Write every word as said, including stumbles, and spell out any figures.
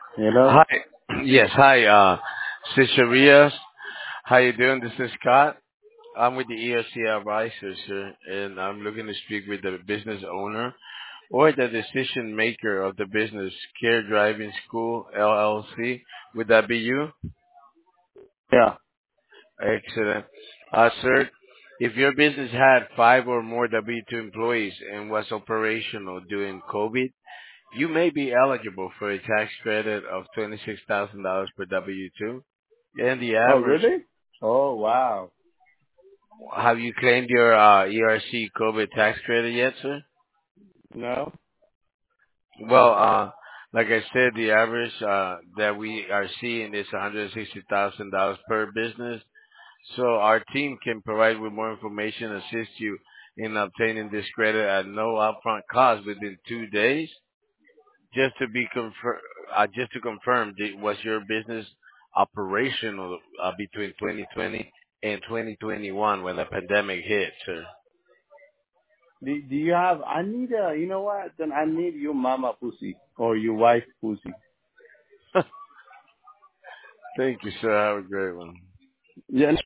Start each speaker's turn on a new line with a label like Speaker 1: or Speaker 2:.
Speaker 1: Hello?
Speaker 2: Hi. Yes, hi, uh, Sister Rios. How you doing? This is Scott. I'm with the E R C Advisors, sir, and I'm looking to speak with the business owner or the decision maker of the business, Care Driving School, L L C. Would that be you?
Speaker 1: Yeah.
Speaker 2: Excellent. Uh, sir, if your business had five or more W two employees and was operational during COVID, you may be eligible for a tax credit of twenty-six thousand dollars per W two. And the
Speaker 1: Oh,
Speaker 2: average,
Speaker 1: really? Oh, wow.
Speaker 2: have you claimed your uh, E R C COVID tax credit yet, sir?
Speaker 1: No?
Speaker 2: Well, uh, like I said, the average uh, that we are seeing is one hundred sixty thousand dollars per business. So our team can provide with more information, assist you in obtaining this credit at no upfront cost within two days. Just to be confirm, uh, just to confirm, did, was your business operational uh, between twenty twenty and twenty twenty-one when the pandemic hit, sir?
Speaker 1: Do, do you have, I need a, you know what? Then I need your mama pussy or your wife pussy.
Speaker 2: Thank you, sir. Have a great one.
Speaker 1: Yeah,